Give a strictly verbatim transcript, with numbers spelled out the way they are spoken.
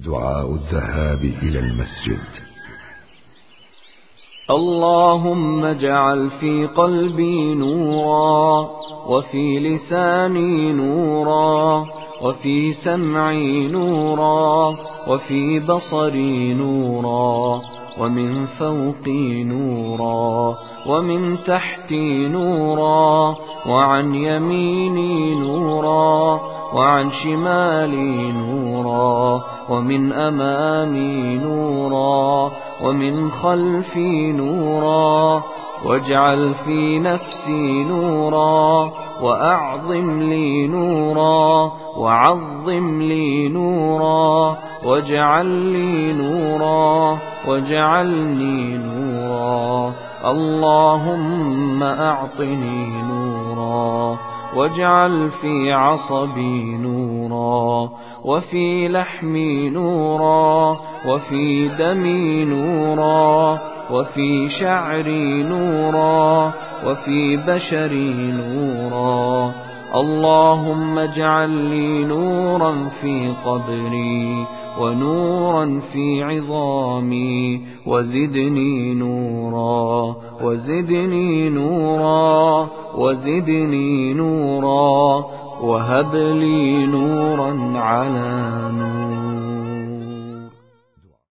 دعاء الذهاب إلى المسجد. اللهم اجعل في قلبي نورا، وفي لساني نورا، وفي سمعي نورا، وفي بصري نورا، ومن فوقي نورا، ومن تحتي نورا، وعن يميني نورا، وعن شمالي نورا، ومن أمامي نورا، ومن خلفي نورا. واجعل في نفسي نورا، وأعظم لي نورا، وعظم لي نورا، واجعل لي نورا، واجعلني نورا. اللهم أعطني نورا، واجعل في عصبي نورا، وفي لحمي نورا، وفي دمي نورا، وفي شعري نورا، وفي بشري نورا. اللهم اجعل لي نورا في قبري، ونورا في عظامي، وزدني نورا، وزدني نورا، وزدني نورا، وهب لي نورا على نور.